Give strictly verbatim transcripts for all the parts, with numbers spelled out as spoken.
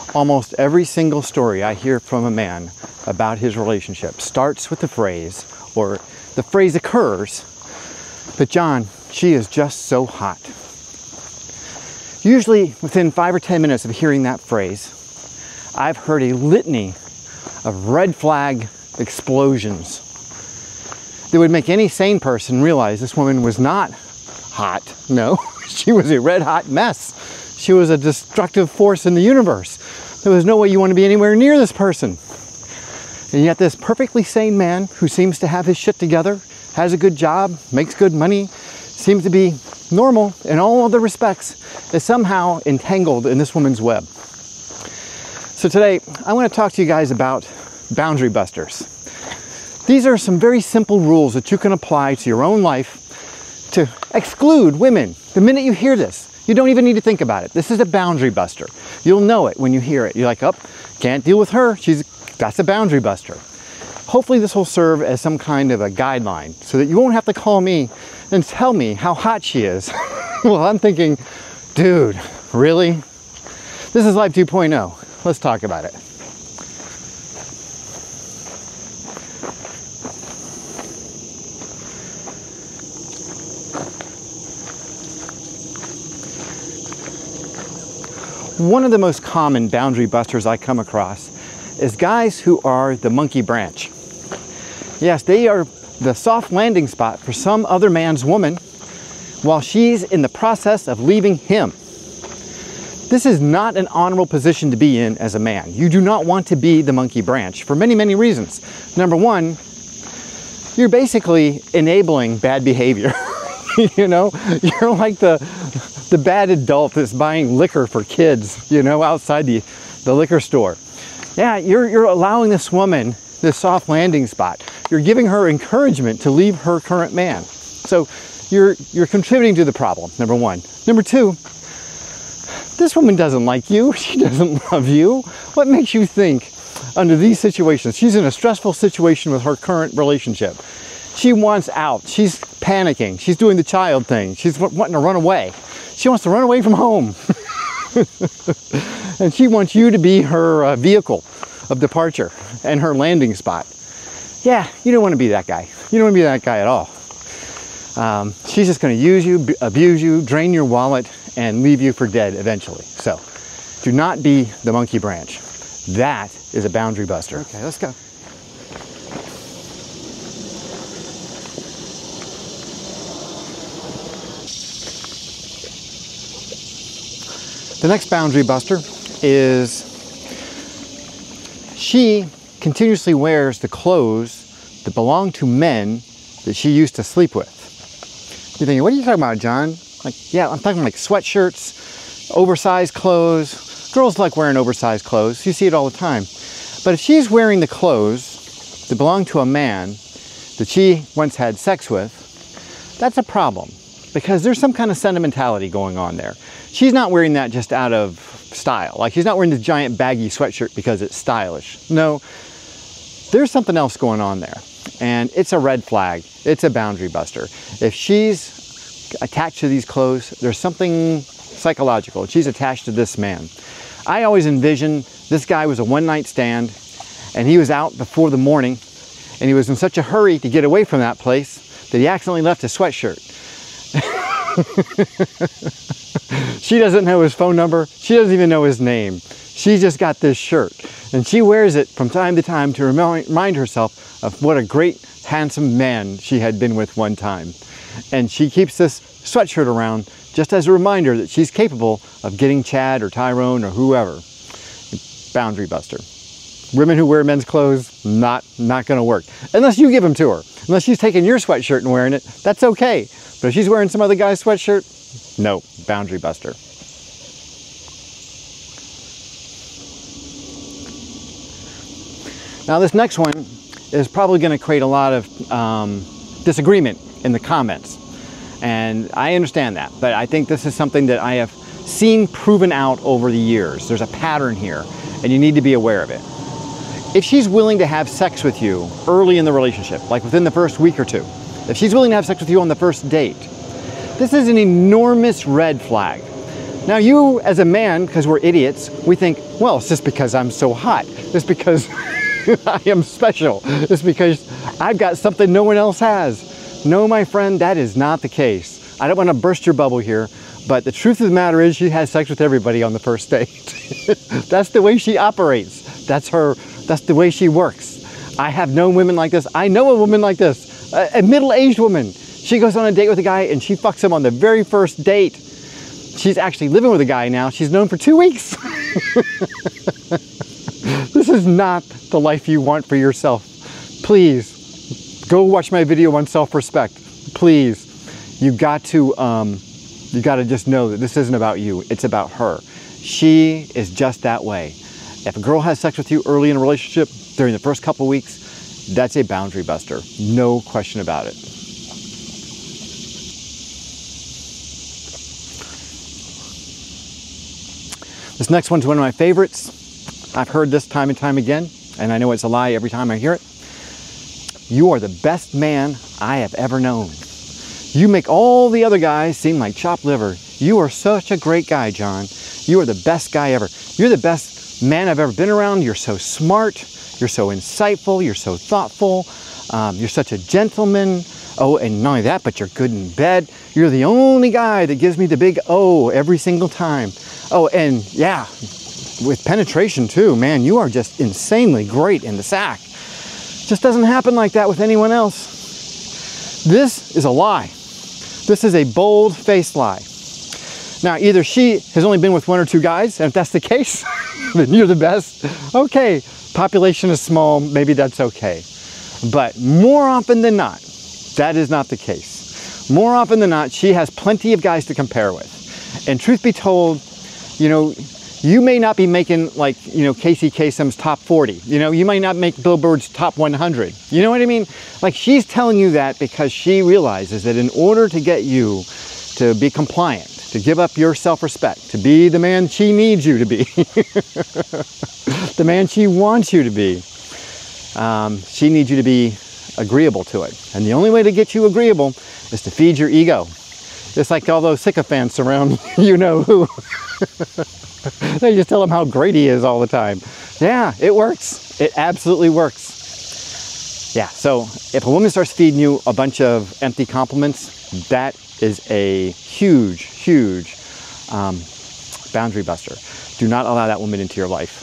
Almost every single story I hear from a man about his relationship starts with the phrase, or the phrase occurs, but John, she is just so hot. Usually within five or ten minutes of hearing that phrase, I've heard a litany of red flag explosions that would make any sane person realize this woman was not hot. No, she was a red hot mess. She was a destructive force in the universe. There was no way you want to be anywhere near this person. And yet this perfectly sane man who seems to have his shit together, has a good job, makes good money, seems to be normal in all other respects, is somehow entangled in this woman's web. So today, I want to talk to you guys about boundary busters. These are some very simple rules that you can apply to your own life to exclude women. The minute you hear this, you don't even need to think about it. This is a boundary buster. You'll know it when you hear it. You're like, oh, can't deal with her. She's, that's a boundary buster. Hopefully this will serve as some kind of a guideline so that you won't have to call me and tell me how hot she is. Well, I'm thinking, dude, really? This is Life two point oh. Let's talk about it. One of the most common boundary busters I come across is guys who are the monkey branch. Yes, they are the soft landing spot for some other man's woman while she's in the process of leaving him. This is not an honorable position to be in as a man. You do not want to be the monkey branch for many, many reasons. Number one, you're basically enabling bad behavior. You know, you're like the the bad adult that's buying liquor for kids, you know, outside the, the liquor store. Yeah, you're, you're allowing this woman this soft landing spot. You're giving her encouragement to leave her current man. So you're, you're contributing to the problem, number one. Number two, this woman doesn't like you. She doesn't love you. What makes you think under these situations, she's in a stressful situation with her current relationship. She wants out. She's panicking. She's doing the child thing. She's wanting to run away. She wants to run away from home. And she wants you to be her uh, vehicle of departure and her landing spot. Yeah, you don't want to be that guy. You don't want to be that guy at all. Um, she's just going to use you, abuse you, drain your wallet, and leave you for dead eventually. So do not be the monkey branch. That is a boundary buster. Okay, let's go. The next boundary buster is she continuously wears the clothes that belong to men that she used to sleep with. You're thinking, what are you talking about, John? Like, yeah, I'm talking like sweatshirts, oversized clothes. Girls like wearing oversized clothes. You see it all the time. But if she's wearing the clothes that belong to a man that she once had sex with, that's a problem because there's some kind of sentimentality going on there. She's not wearing that just out of style. Like, she's not wearing this giant baggy sweatshirt because it's stylish. No, there's something else going on there. And it's a red flag. It's a boundary buster. If she's attached to these clothes, there's something psychological. She's attached to this man. I always envision this guy was a one-night stand and he was out before the morning and he was in such a hurry to get away from that place that he accidentally left his sweatshirt. She doesn't know his phone number. She doesn't even know his name. She just got this shirt and she wears it from time to time to remind herself of what a great, handsome man she had been with one time. And she keeps this sweatshirt around just as a reminder that she's capable of getting Chad or Tyrone or whoever. Boundary buster. Women who wear men's clothes, not, not gonna work. Unless you give them to her. Unless she's taking your sweatshirt and wearing it, that's okay. But if she's wearing some other guy's sweatshirt, no, boundary buster. Now this next one is probably going to create a lot of um, disagreement in the comments. And I understand that, but I think this is something that I have seen proven out over the years. There's a pattern here, and you need to be aware of it. If she's willing to have sex with you early in the relationship, like within the first week or two, if she's willing to have sex with you on the first date, this is an enormous red flag. Now you, as a man, because we're idiots, we think, well, it's just because I'm so hot. It's because I am special. It's because I've got something no one else has. No, my friend, that is not the case. I don't want to burst your bubble here, but the truth of the matter is she has sex with everybody on the first date. That's the way she operates. That's her, that's the way she works. I have known women like this. I know a woman like this, a, a middle-aged woman. She goes on a date with a guy and she fucks him on the very first date. She's actually living with a guy now. She's known for two weeks. This is not the life you want for yourself. Please, go watch my video on self-respect. Please, you got to, um, you got to just know that this isn't about you. It's about her. She is just that way. If a girl has sex with you early in a relationship, during the first couple weeks, that's a boundary buster. No question about it. This next one's one of my favorites. I've heard this time and time again, and I know it's a lie every time I hear it. You are the best man I have ever known. You make all the other guys seem like chopped liver. You are such a great guy, John. You are the best guy ever. You're the best man I've ever been around. You're so smart. You're so insightful. You're so thoughtful. Um, you're such a gentleman. Oh, and not only that, but you're good in bed. You're the only guy that gives me the big O every single time. Oh, and yeah, with penetration too, man, you are just insanely great in the sack. Just doesn't happen like that with anyone else. This is a lie. This is a bold-faced lie. Now, either she has only been with one or two guys, and if that's the case, then you're the best. Okay, population is small, maybe that's okay. But more often than not, that is not the case. More often than not, she has plenty of guys to compare with. And truth be told, you know, you may not be making like, you know, Casey Kasem's top forty. You know, you might not make Billboard's top one hundred. You know what I mean? Like, she's telling you that because she realizes that in order to get you to be compliant, to give up your self-respect, to be the man she needs you to be, the man she wants you to be, um, she needs you to be agreeable to it. And the only way to get you agreeable is to feed your ego. It's like all those sycophants around you know who. They just tell him how great he is all the time. Yeah, it works. It absolutely works. Yeah, so if a woman starts feeding you a bunch of empty compliments, that is a huge, huge um, boundary buster. Do not allow that woman into your life.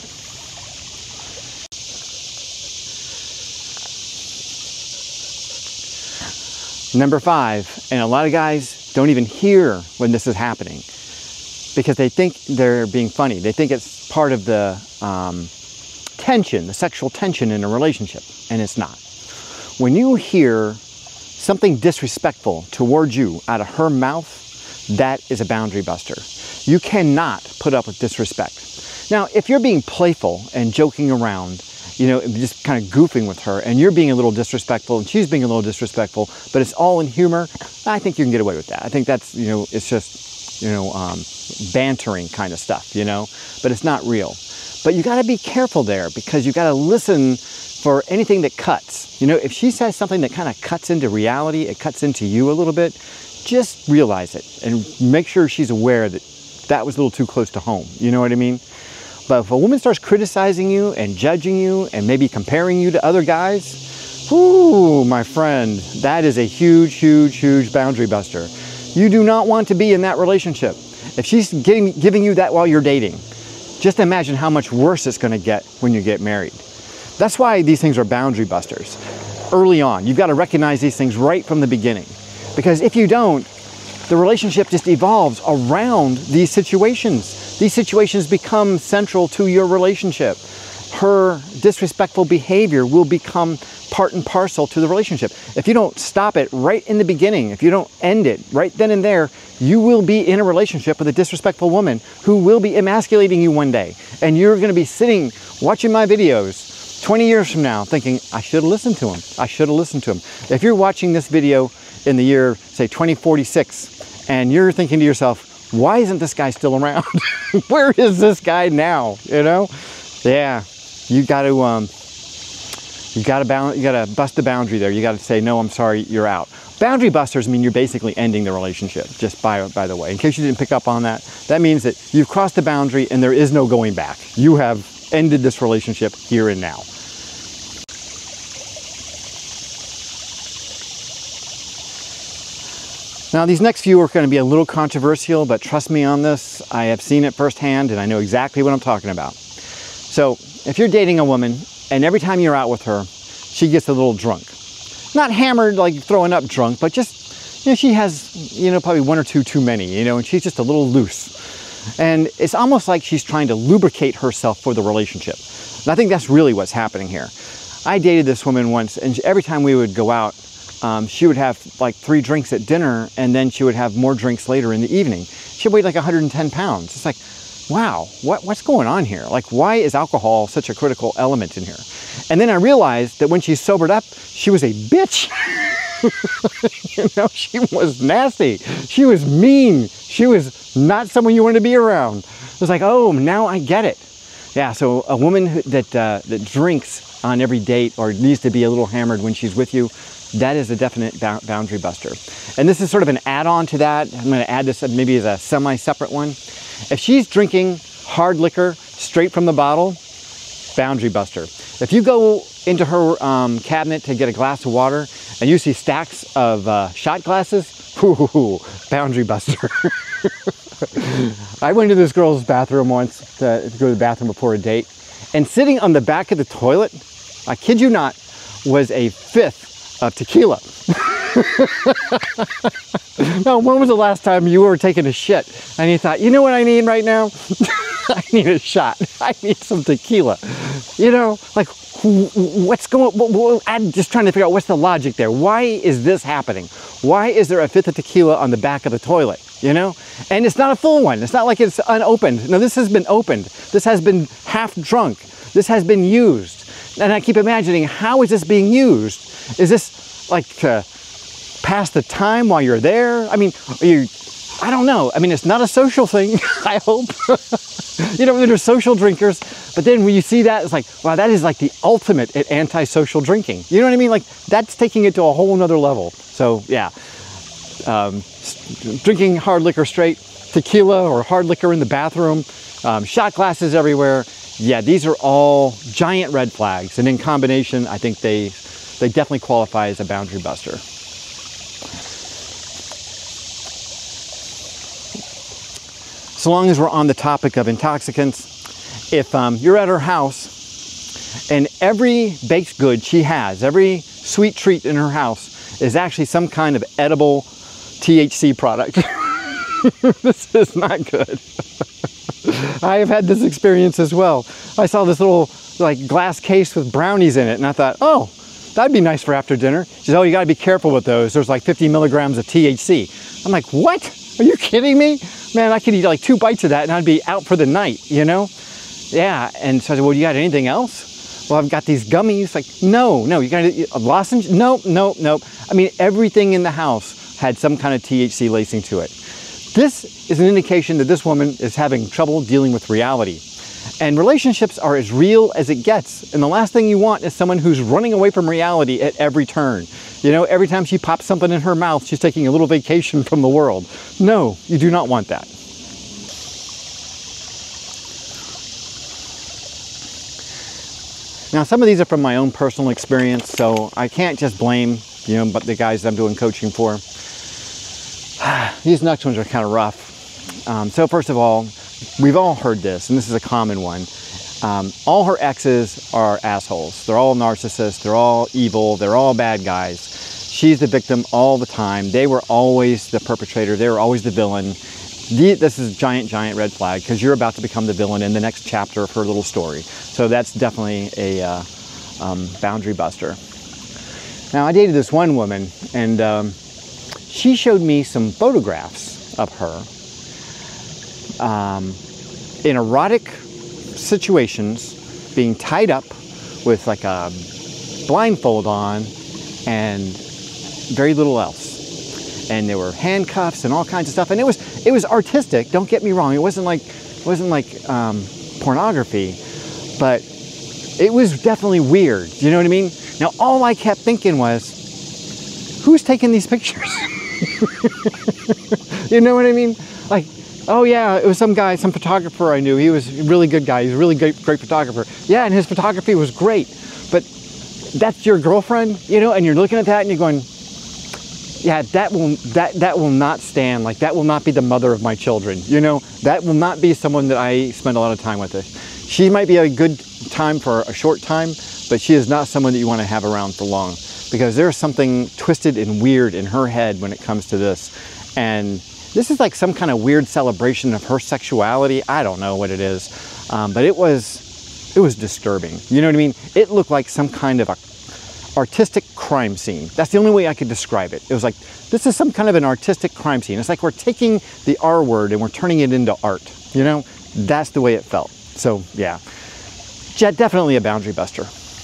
Number five, and a lot of guys don't even hear when this is happening because they think they're being funny. They think it's part of the um, tension, the sexual tension in a relationship, and it's not. When you hear something disrespectful towards you out of her mouth, that is a boundary buster. You cannot put up with disrespect. Now, if you're being playful and joking around, you know, just kind of goofing with her, and you're being a little disrespectful and she's being a little disrespectful, but it's all in humor, I think you can get away with that. I think that's, you know, it's just, you know, um, bantering kind of stuff, you know, but it's not real. But you got to be careful there because you got to listen for anything that cuts. You know, if she says something that kind of cuts into reality, it cuts into you a little bit, just realize it and make sure she's aware that that was a little too close to home. You know what I mean? But if a woman starts criticizing you and judging you and maybe comparing you to other guys, whoo, my friend, that is a huge, huge, huge boundary buster. You do not want to be in that relationship. If she's getting, giving you that while you're dating, just imagine how much worse it's going to get when you get married. That's why these things are boundary busters. Early on, you've got to recognize these things right from the beginning. Because if you don't, the relationship just evolves around these situations. These situations become central to your relationship. Her disrespectful behavior will become part and parcel to the relationship. If you don't stop it right in the beginning, if you don't end it right then and there, you will be in a relationship with a disrespectful woman who will be emasculating you one day. And you're going to be sitting watching my videos twenty years from now thinking, I should have listened to him. I should have listened to him. If you're watching this video in the year, say, twenty forty-six, and you're thinking to yourself, why isn't this guy still around? Where is this guy now? You know? Yeah, you got to um, you got to balance. You got to bust the boundary there. You got to say, no, I'm sorry, you're out. Boundary busters mean you're basically ending the relationship, just by, by the way. In case you didn't pick up on that, that means that you've crossed the boundary and there is no going back. You have ended this relationship here and now. Now, these next few are going to be a little controversial, but trust me on this, I have seen it firsthand and I know exactly what I'm talking about. So, if you're dating a woman and every time you're out with her, she gets a little drunk. Not hammered, like throwing up drunk, but just, you know, she has, you know, probably one or two too many, you know, and she's just a little loose. And it's almost like she's trying to lubricate herself for the relationship. And I think that's really what's happening here. I dated this woman once, and every time we would go out, um, she would have like three drinks at dinner, and then she would have more drinks later in the evening. She weighed like one hundred ten pounds. It's like, wow, what, what's going on here? Like, why is alcohol such a critical element in here? And then I realized that when she sobered up, she was a bitch. You know, she was nasty. She was mean. She was not someone you wanted to be around. It was like, oh, now I get it. Yeah, so a woman who, that, uh, that drinks on every date or needs to be a little hammered when she's with you, that is a definite boundary buster. And this is sort of an add-on to that. I'm going to add this maybe as a semi-separate one. If she's drinking hard liquor straight from the bottle, boundary buster. If you go into her um, cabinet to get a glass of water and you see stacks of uh, shot glasses, whoo, boundary buster. I went to this girl's bathroom once to, to go to the bathroom before a date, and sitting on the back of the toilet, I kid you not, was a fifth of tequila. Now, when was the last time you were taking a shit and you thought, you know what I need right now? I need a shot. I need some tequila. You know, like, what's going, I'm just trying to figure out what's the logic there. Why is this happening? Why is there a fifth of tequila on the back of the toilet? You know, and it's not a full one. It's not like it's unopened. No, this has been opened. This has been half drunk. This has been used. And I keep imagining, how is this being used? Is this like to pass the time while you're there? I mean, are you, I don't know. I mean, it's not a social thing, I hope. You know, they're social drinkers, but then when you see that, it's like, wow, that is like the ultimate at anti-social drinking. You know what I mean? Like, that's taking it to a whole nother level. So, yeah. Um, drinking hard liquor straight, tequila or hard liquor in the bathroom, um, shot glasses everywhere. Yeah, these are all giant red flags. And in combination, I think they, they definitely qualify as a boundary buster. So long as we're on the topic of intoxicants, if um, you're at her house and every baked good she has, every sweet treat in her house is actually some kind of edible T H C product, this is not good. I have had this experience as well. I saw this little like glass case with brownies in it, and I thought, oh, that'd be nice for after dinner. She said, oh, you gotta be careful with those. There's like fifty milligrams of T H C. I'm like, what? Are you kidding me? Man, I could eat like two bites of that and I'd be out for the night, you know? Yeah, and so I said, well, you got anything else? Well, I've got these gummies. Like, no, no, you got a lozenge? Nope, nope, nope. I mean, everything in the house had some kind of T H C lacing to it. This is an indication that this woman is having trouble dealing with reality. And relationships are as real as it gets. And the last thing you want is someone who's running away from reality at every turn. You know, every time she pops something in her mouth, she's taking a little vacation from the world. No, you do not want that. Now, some of these are from my own personal experience, so I can't just blame, you know, but the guys I'm doing coaching for. These next ones are kind of rough. Um, so first of all, we've all heard this, and this is a common one. Um, all her exes are assholes. They're all narcissists. They're all evil. They're all bad guys. She's the victim all the time. They were always the perpetrator. They were always the villain. The, this is a giant, giant red flag because you're about to become the villain in the next chapter of her little story. So that's definitely a uh, um, boundary buster. Now, I dated this one woman, and um, she showed me some photographs of her um, in erotic situations, being tied up with like a blindfold on and very little else. And there were handcuffs and all kinds of stuff. And it was it was artistic. Don't get me wrong. It wasn't like it wasn't like um, pornography, but it was definitely weird. You know what I mean? Now all I kept thinking was, who's taking these pictures? You know what I mean? Like, oh yeah, it was some guy, some photographer I knew. He was a really good guy. He was a really great, great photographer. Yeah, and his photography was great. But that's your girlfriend, you know, and you're looking at that and you're going, yeah, that will, that, that will not stand. Like, that will not be the mother of my children, you know? That will not be someone that I spend a lot of time with. She might be a good time for a short time, but she is not someone that you want to have around for long, because there's something twisted and weird in her head when it comes to this. And this is like some kind of weird celebration of her sexuality. I don't know what it is, um, but it was, it was disturbing. You know what I mean? It looked like some kind of a artistic crime scene. That's the only way I could describe it. It was like, this is some kind of an artistic crime scene. It's like we're taking the R word and we're turning it into art. You know, that's the way it felt. So yeah, definitely a boundary buster.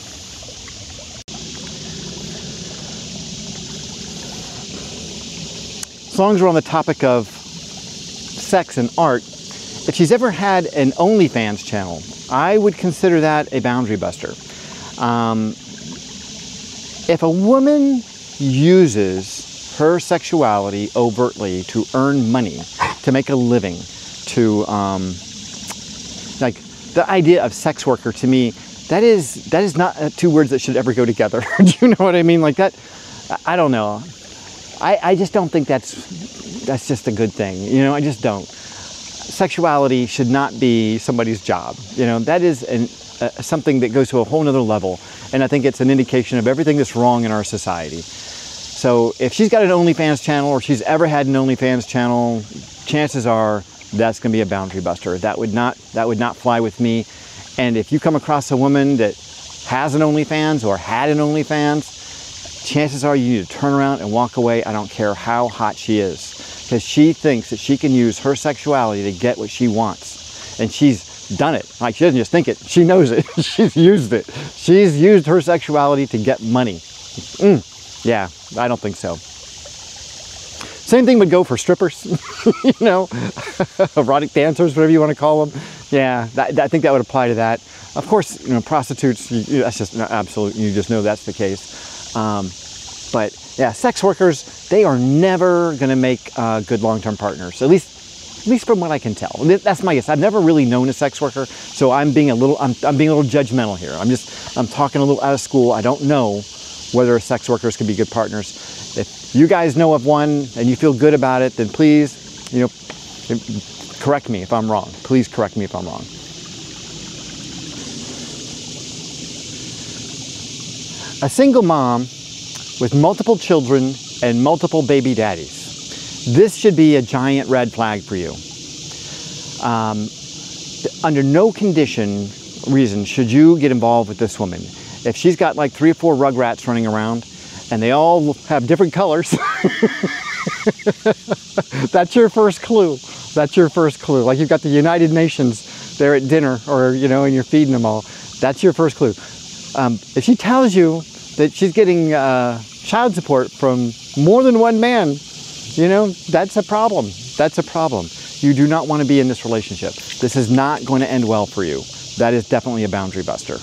As long as we're on the topic of sex and art, if she's ever had an OnlyFans channel, I would consider that a boundary buster. Um, if a woman uses her sexuality overtly to earn money, to make a living, to um, like the idea of sex worker, to me, that is that is not two words that should ever go together. Do you know what I mean? Like that, I don't know. I, I just don't think that's that's just a good thing. You know, I just don't. Sexuality should not be somebody's job. You know, that is an, uh, something that goes to a whole nother level. And I think it's an indication of everything that's wrong in our society. So if she's got an OnlyFans channel, or she's ever had an OnlyFans channel, chances are that's going to be a boundary buster. That would not that would not fly with me. And if you come across a woman that has an OnlyFans or had an OnlyFans, chances are you need to turn around and walk away. I don't care how hot she is, because she thinks that she can use her sexuality to get what she wants. And she's done it. Like, she doesn't just think it, she knows it. She's used it. She's used her sexuality to get money. Mm, yeah, I don't think so. Same thing would go for strippers, you know, erotic dancers, whatever you want to call them. Yeah, that, I think that would apply to that. Of course, you know, prostitutes, you, that's just absolute, you just know that's the case. Um, but yeah, sex workers, they are never going to make uh, good long-term partners, at least, at least from what I can tell. That's my guess. I've never really known a sex worker, so I'm being a little, I'm, I'm being a little judgmental here. I'm just, I'm talking a little out of school. I don't know whether sex workers can be good partners. If you guys know of one and you feel good about it, then please, you know, correct me if I'm wrong. Please correct me if I'm wrong. A single mom with multiple children and multiple baby daddies. This should be a giant red flag for you. Um, under no condition, reason, should you get involved with this woman. If she's got like three or four rugrats running around and they all have different colors, that's your first clue. That's your first clue. Like, you've got the United Nations there at dinner, or, you know, and you're feeding them all. That's your first clue. Um, if she tells you that she's getting uh, child support from more than one man, you know, that's a problem. That's a problem. You do not want to be in this relationship. This is not going to end well for you. That is definitely a boundary buster.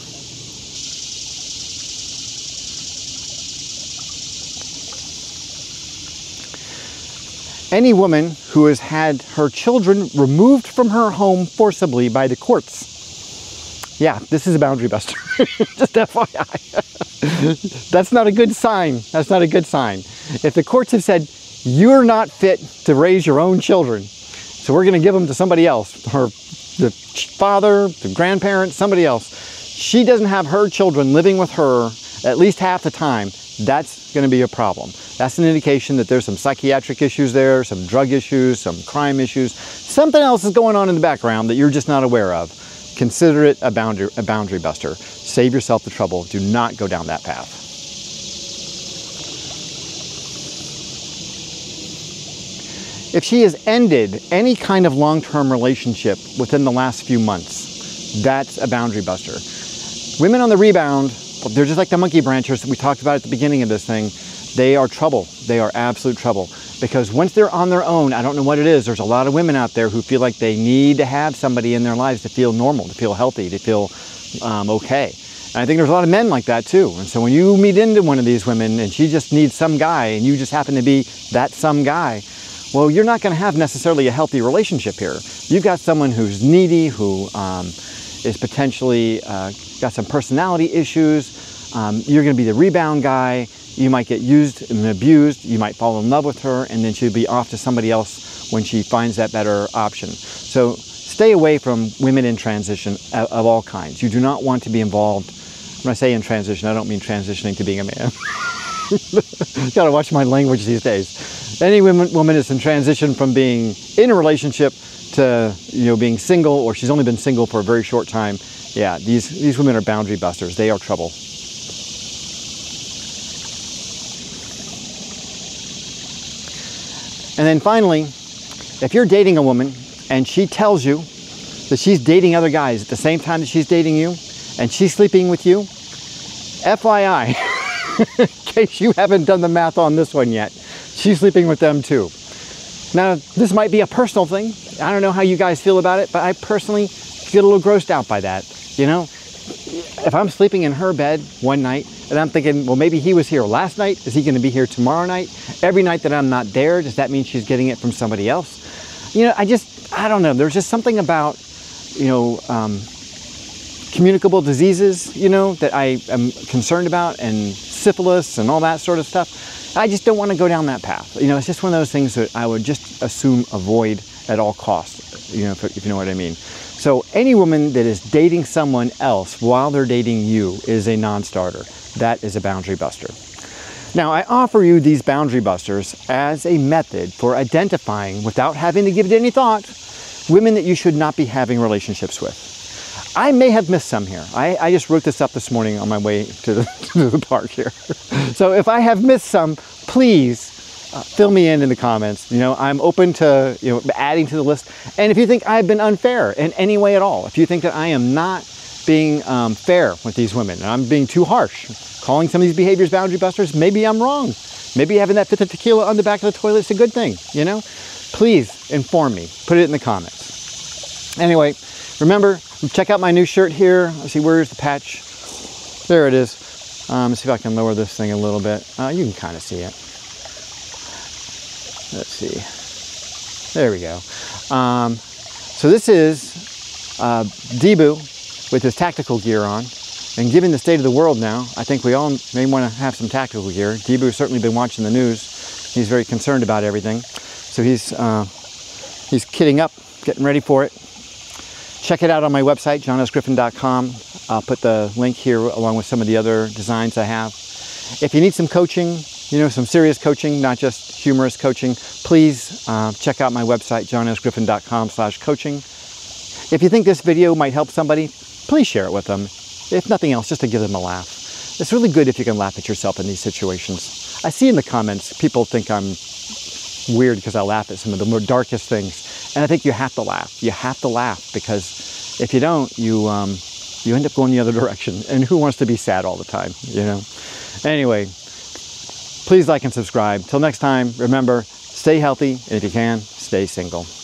Any woman who has had her children removed from her home forcibly by the courts. Yeah, this is a boundary buster. Just F Y I. That's not a good sign. That's not a good sign. If the courts have said, you're not fit to raise your own children, so we're going to give them to somebody else, her, the father, the grandparent, somebody else. She doesn't have her children living with her at least half the time. That's going to be a problem. That's an indication that there's some psychiatric issues there, some drug issues, some crime issues. Something else is going on in the background that you're just not aware of. Consider it a boundary, a boundary buster. Save yourself the trouble. Do not go down that path. If she has ended any kind of long-term relationship within the last few months, that's a boundary buster. Women on the rebound, they're just like the monkey branchers that we talked about at the beginning of this thing. They are trouble. They are absolute trouble. Because once they're on their own, I don't know what it is, there's a lot of women out there who feel like they need to have somebody in their lives to feel normal, to feel healthy, to feel um, okay. I think there's a lot of men like that too. And so when you meet into one of these women and she just needs some guy and you just happen to be that some guy, well, you're not going to have necessarily a healthy relationship here. You've got someone who's needy, who um, is potentially uh, got some personality issues. Um, you're going to be the rebound guy. You might get used and abused. You might fall in love with her, and then she'll be off to somebody else when she finds that better option. So stay away from women in transition of, of all kinds. You do not want to be involved. When I say in transition, I don't mean transitioning to being a man. Gotta watch my language these days. Any woman, woman is in transition from being in a relationship to, you know, being single, or she's only been single for a very short time. Yeah, these, these women are boundary busters. They are trouble. And then finally, if you're dating a woman and she tells you that she's dating other guys at the same time that she's dating you, and she's sleeping with you, F Y I, in case you haven't done the math on this one yet, she's sleeping with them too. Now, this might be a personal thing. I don't know how you guys feel about it, but I personally get a little grossed out by that. You know, if I'm sleeping in her bed one night and I'm thinking, well, maybe he was here last night. Is he going to be here tomorrow night? Every night that I'm not there, does that mean she's getting it from somebody else? You know, I just, I don't know. There's just something about, you know, um, communicable diseases, you know, that I am concerned about, and syphilis and all that sort of stuff. I just don't want to go down that path. You know, it's just one of those things that I would just assume avoid at all costs, you know, if, if you know what I mean. So any woman that is dating someone else while they're dating you is a non-starter. That is a boundary buster. Now, I offer you these boundary busters as a method for identifying, without having to give it any thought, women that you should not be having relationships with. I may have missed some here. I, I just wrote this up this morning on my way to the, to the park here. So if I have missed some, please uh, fill me in in the comments. You know, I'm open to, you know, adding to the list. And if you think I've been unfair in any way at all, if you think that I am not being um, fair with these women, and I'm being too harsh, calling some of these behaviors boundary busters, maybe I'm wrong. Maybe having that fifth of tequila on the back of the toilet is a good thing, you know? Please inform me. Put it in the comments. Anyway, remember, check out my new shirt here. Let's see, where's the patch? There it is. Um, let's see if I can lower this thing a little bit. Uh, you can kind of see it. Let's see. There we go. Um, so this is uh, Debu with his tactical gear on. And given the state of the world now, I think we all may want to have some tactical gear. Debu has certainly been watching the news. He's very concerned about everything. So he's, uh, he's kitting up, getting ready for it. Check it out on my website, john s griffin dot com. I'll put the link here along with some of the other designs I have. If you need some coaching, you know, some serious coaching, not just humorous coaching, please uh, check out my website, john s griffin dot com slash coaching. If you think this video might help somebody, please share it with them. If nothing else, just to give them a laugh. It's really good if you can laugh at yourself in these situations. I see in the comments, people think I'm weird because I laugh at some of the more darkest things. And I think you have to laugh. You have to laugh, because if you don't, you um, you end up going the other direction. And who wants to be sad all the time, you know? Anyway, please like and subscribe. Till next time, remember, stay healthy, and if you can, stay single.